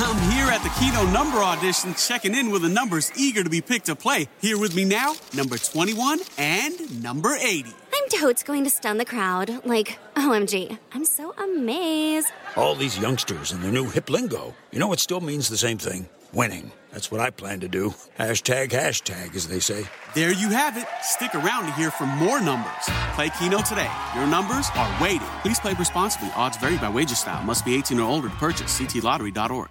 I'm here at the Keno number audition, checking in with the numbers eager to be picked to play. Here with me now, number 21 and number 80. I'm totes going to stun the crowd. Like, OMG, I'm so amazed. All these youngsters and their new hip lingo. You know, it still means the same thing. Winning. That's what I plan to do. Hashtag, as they say. There you have it. Stick around to hear from more numbers. Play Keno today. Your numbers are waiting. Please play responsibly. Odds vary by wager style. Must be 18 or older to purchase. ctlottery.org.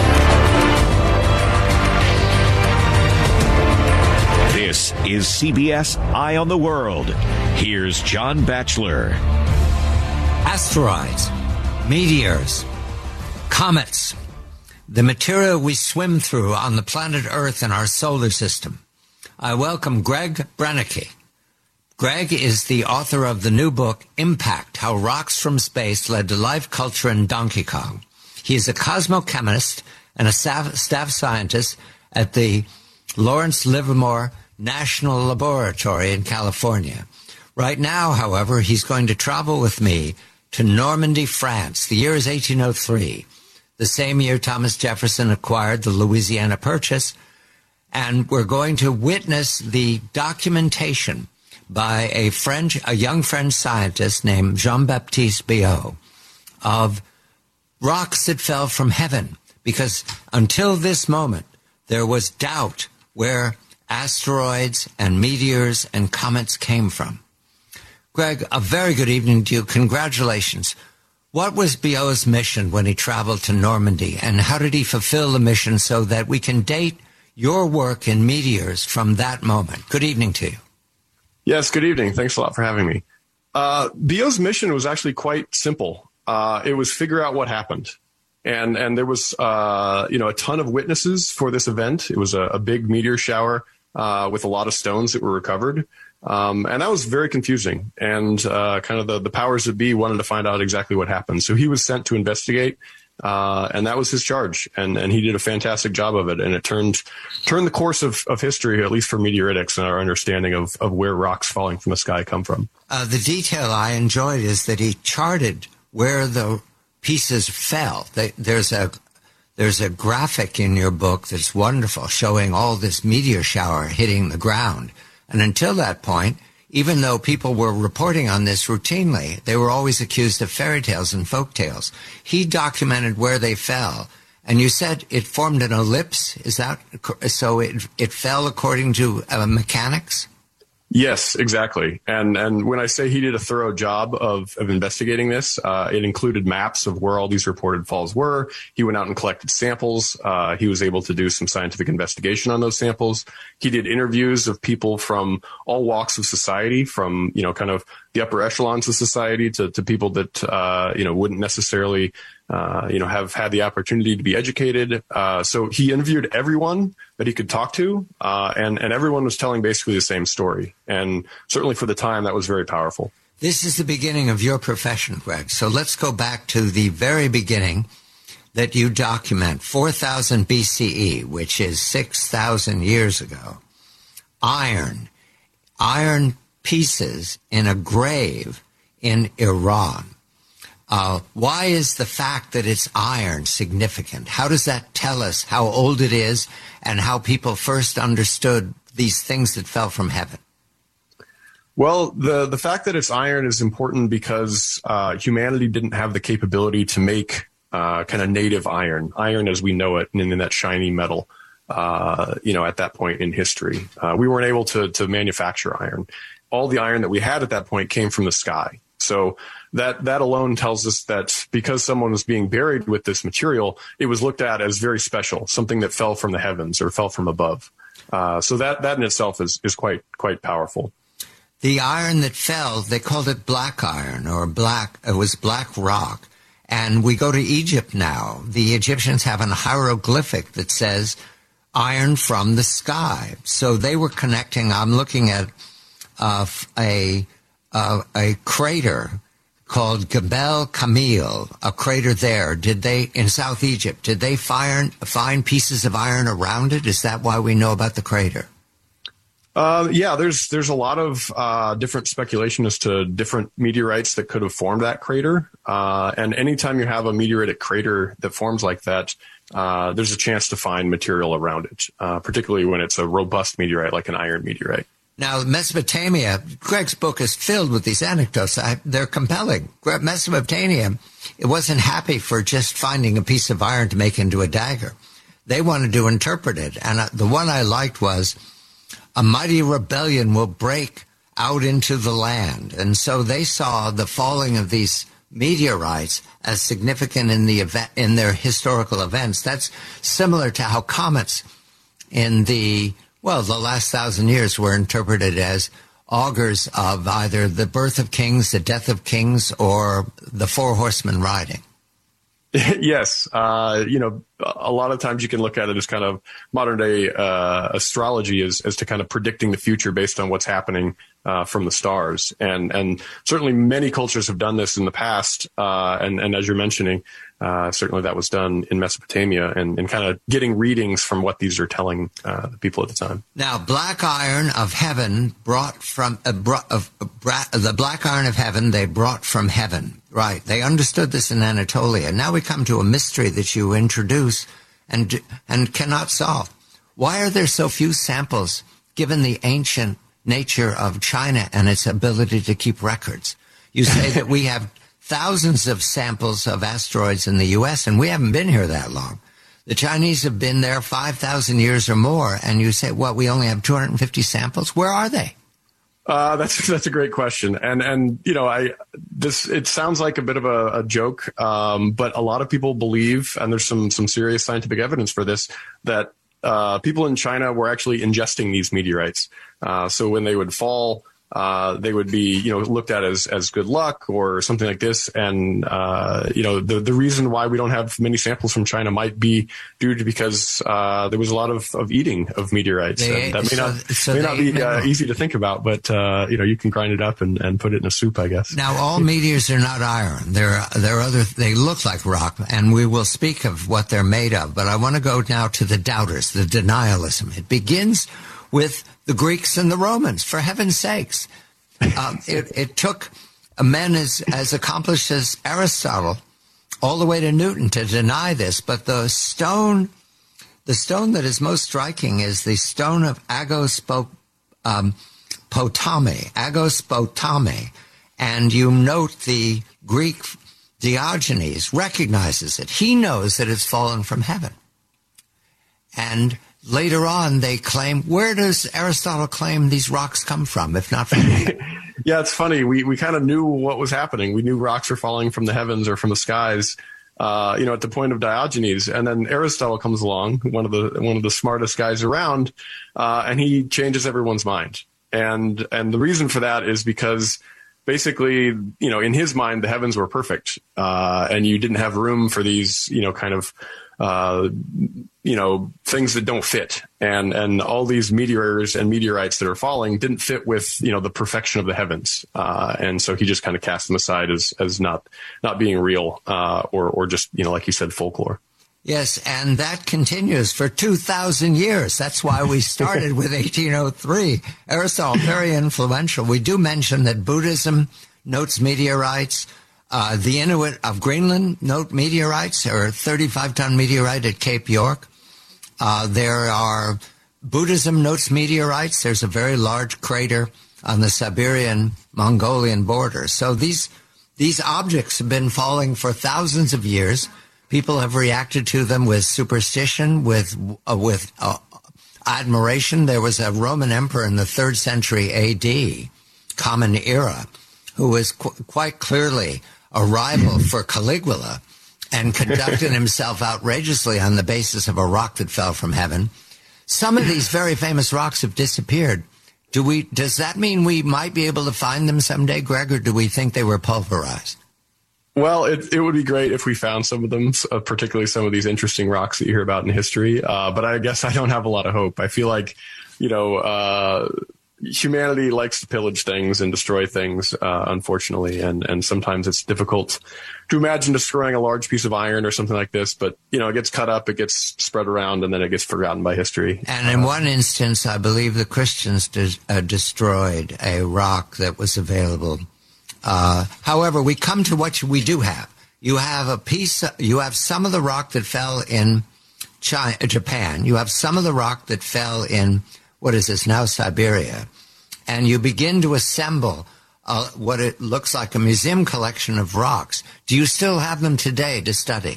This is CBS Eye on the World. Here's John Batchelor. Asteroids, meteors, comets, the material we swim through on the planet Earth and our solar system. I welcome Greg Brennicke. Greg is the author of the new book, Impact, How Rocks from Space Led to Life, Culture, and Donkey Kong. He is a cosmochemist and a staff scientist at the Lawrence Livermore National Laboratory in California. Right now, however, he's going to travel with me to Normandy, France. The year is 1803, the same year Thomas Jefferson acquired the Louisiana Purchase, and we're going to witness the documentation by a young French scientist named Jean-Baptiste Biot of rocks that fell from heaven, because until this moment, there was doubt where asteroids and meteors and comets came from. Greg, a very good evening to you. Congratulations. What was Biot's mission when he traveled to Normandy, and how did he fulfill the mission so that we can date your work in meteors from that moment? Good evening to you. Yes, good evening. Thanks a lot for having me. Biot's mission was actually quite simple. It was figure out what happened. And there was, a ton of witnesses for this event. It was a big meteor shower with a lot of stones that were recovered. And that was very confusing. And kind of the powers that be wanted to find out exactly what happened. So he was sent to investigate, and that was his charge. And he did a fantastic job of it. And it turned the course of history, at least for meteoritics and our understanding of where rocks falling from the sky come from. The detail I enjoyed is that he charted where the pieces fell. There's a graphic in your book that's wonderful, showing all this meteor shower hitting the ground. And until that point, even though people were reporting on this routinely, they were always accused of fairy tales and folk tales. He documented where they fell. And you said it formed an ellipse. Is that so? It fell according to mechanics? Yes, exactly. And when I say he did a thorough job of investigating this, it included maps of where all these reported falls were. He went out and collected samples. He was able to do some scientific investigation on those samples. He did interviews of people from all walks of society, from, kind of the upper echelons of society to people that, wouldn't necessarily, have had the opportunity to be educated. So he interviewed everyone that he could talk to, and everyone was telling basically the same story. And certainly for the time, that was very powerful. This is the beginning of your profession, Greg. So let's go back to the very beginning that you document, 4000 BCE, which is 6,000 years ago. Iron pieces in a grave in Iran. Why is the fact that it's iron significant? How does that tell us how old it is and how people first understood these things that fell from heaven? Well, the fact that it's iron is important because humanity didn't have the capability to make kind of native iron as we know it, and in that shiny metal, at that point in history. We weren't able to manufacture iron. All the iron that we had at that point came from the sky. So that alone tells us that because someone was being buried with this material, it was looked at as very special, something that fell from the heavens or fell from above. So that in itself is quite powerful. The iron that fell, they called it black iron it was black rock. And we go to Egypt now. The Egyptians have an hieroglyphic that says iron from the sky. So they were connecting. I'm looking at a crater called Gebel Kamil, a crater there. In South Egypt, did they find pieces of iron around it? Is that why we know about the crater? Yeah, there's a lot of different speculation as to different meteorites that could have formed that crater. And anytime you have a meteoritic crater that forms like that, there's a chance to find material around it, particularly when it's a robust meteorite like an iron meteorite. Now, Mesopotamia, Greg's book is filled with these anecdotes. They're compelling. Mesopotamia, it wasn't happy for just finding a piece of iron to make into a dagger. They wanted to interpret it. And the one I liked was, a mighty rebellion will break out into the land. And so they saw the falling of these meteorites as significant in the event, in their historical events. That's similar to how comets in the last 1,000 years were interpreted as augurs of either the birth of kings, the death of kings, or the four horsemen riding. Yes. A lot of times you can look at it as kind of modern day astrology as to kind of predicting the future based on what's happening from the stars. And certainly many cultures have done this in the past. And as you're mentioning, certainly that was done in Mesopotamia and kind of getting readings from what these are telling the people at the time. Now, black iron of heaven the black iron of heaven they brought from heaven. Right. They understood this in Anatolia. Now we come to a mystery that you introduce and cannot solve. Why are there so few samples given the ancient nature of China and its ability to keep records? You say that we have thousands of samples of asteroids in the U.S., and we haven't been here that long. The Chinese have been there 5,000 years or more, and you say, we only have 250 samples? Where are they? That's a great question. And it sounds like a bit of a joke, but a lot of people believe, and there's some serious scientific evidence for this, that people in China were actually ingesting these meteorites. So when they would fall, they would be, looked at as good luck or something like this. And, the reason why we don't have many samples from China might be due to because there was a lot of eating of meteorites. That may not be easy to think about, but, you can grind it up and put it in a soup, I guess. Now, all meteors are not iron. They look like rock, and we will speak of what they're made of. But I want to go now to the doubters, the denialism. It begins with the Greeks and the Romans, for heaven's sakes. It took men as accomplished as Aristotle all the way to Newton to deny this. But the stone that is most striking is the stone of Agos Potami. And you note the Greek Diogenes recognizes it. He knows that it's fallen from heaven. And later on, they claim, where does Aristotle claim these rocks come from, if not from heaven? Yeah, it's funny. We kind of knew what was happening. We knew rocks were falling from the heavens or from the skies, at the point of Diogenes. And then Aristotle comes along, one of the smartest guys around, and he changes everyone's mind. And the reason for that is because basically, in his mind, the heavens were perfect, and you didn't have room for these, things that don't fit. And all these meteors and meteorites that are falling didn't fit with, the perfection of the heavens. And so he just kind of cast them aside as not being real, or just, like you said, folklore. Yes, and that continues for 2,000 years. That's why we started with 1803. Aristotle, very influential. We do mention that Buddhism notes meteorites. The Inuit of Greenland note meteorites, or 35-ton meteorite at Cape York. Buddhism notes meteorites. There's a very large crater on the Siberian-Mongolian border. So these objects have been falling for thousands of years. People have reacted to them with superstition, with admiration. There was a Roman emperor in the 3rd century A.D., Common Era, who was quite clearly a rival for Caligula and conducted himself outrageously on the basis of a rock that fell from heaven. Some of these very famous rocks have disappeared. Does that mean we might be able to find them someday, Greg, or do we think they were pulverized? Well, it would be great if we found some of them, particularly some of these interesting rocks that you hear about in history. But I guess I don't have a lot of hope. I feel like, humanity likes to pillage things and destroy things, unfortunately. And sometimes it's difficult to imagine destroying a large piece of iron or something like this. But, it gets cut up, it gets spread around, and then it gets forgotten by history. And in one instance, I believe the Christians destroyed a rock that was available. However, we come to what we do have. You have some of the rock that fell in Japan. You have some of the rock that fell in, what is this, now Siberia. And you begin to assemble what it looks like a museum collection of rocks. Do you still have them today to study?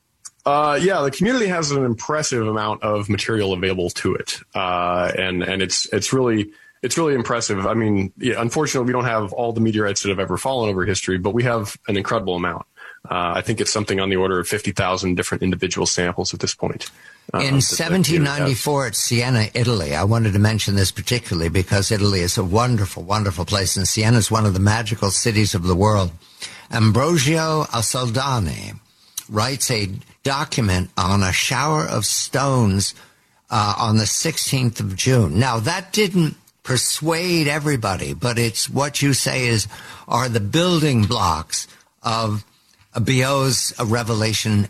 Yeah, the community has an impressive amount of material available to it. And it's really impressive. I mean, yeah, unfortunately, we don't have all the meteorites that have ever fallen over history, but we have an incredible amount. I think it's something on the order of 50,000 different individual samples at this point. In 1794 at Siena, Italy, I wanted to mention this particularly because Italy is a wonderful, wonderful place, and Siena is one of the magical cities of the world. Ambrogio Soldani writes a document on a shower of stones on the 16th of June. Now, that didn't persuade everybody, but it's what you say are the building blocks of Biot's revelation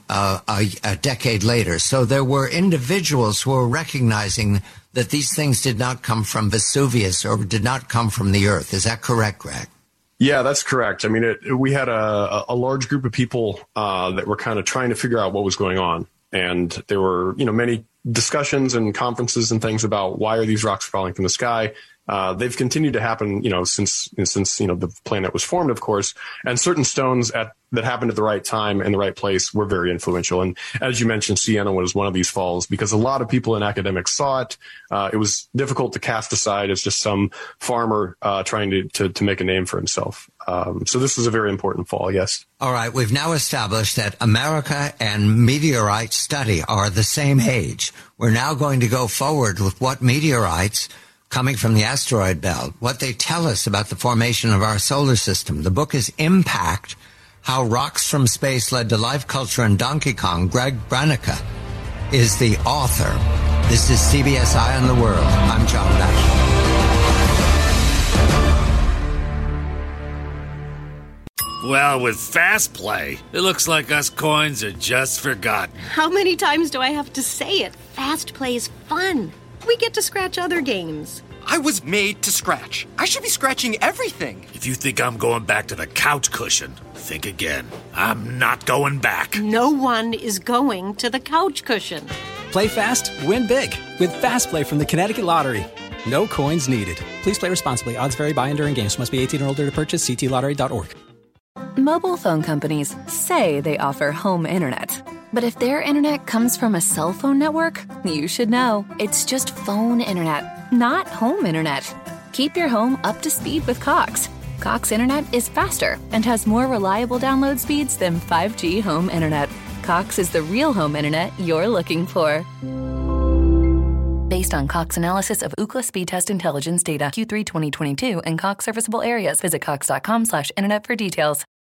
a decade later. So there were individuals who were recognizing that these things did not come from Vesuvius or did not come from the earth. Is that correct, Greg? Yeah, that's correct. I mean, we had a large group of people that were kind of trying to figure out what was going on. And there were, many discussions and conferences and things about why are these rocks falling from the sky. They've continued to happen, since the planet was formed, of course, and certain stones that happened at the right time and the right place were very influential. And as you mentioned, Siena was one of these falls because a lot of people and academics saw it. It was difficult to cast aside as just some farmer trying to make a name for himself. So this was a very important fall, yes. All right. We've now established that America and meteorite study are the same age. We're now going to go forward with what meteorites coming from the asteroid belt, what they tell us about the formation of our solar system. The book is Impact, How Rocks from Space Led to Life, Culture, and Donkey Kong. Greg Branica is the author. This is CBS Eye on the World. I'm John Batchelor. Well, with Fast Play, it looks like us coins are just forgotten. How many times do I have to say it? Fast Play is fun. We get to scratch other games. I was made to scratch. I should be scratching everything. If you think I'm going back to the couch cushion, think again. I'm not going back. No one is going to the couch cushion. Play fast, win big with Fast Play from the Connecticut Lottery. No coins needed. Please play responsibly. Odds vary by and during games. Must be 18 or older to purchase. ctlottery.org. Mobile phone companies say they offer home internet. But if their internet comes from a cell phone network, you should know. It's just phone internet, not home internet. Keep your home up to speed with Cox. Cox internet is faster and has more reliable download speeds than 5G home internet. Cox is the real home internet you're looking for. Based on Cox analysis of Ookla speed test intelligence data Q3 2022 and Cox serviceable areas, visit cox.com/internet for details.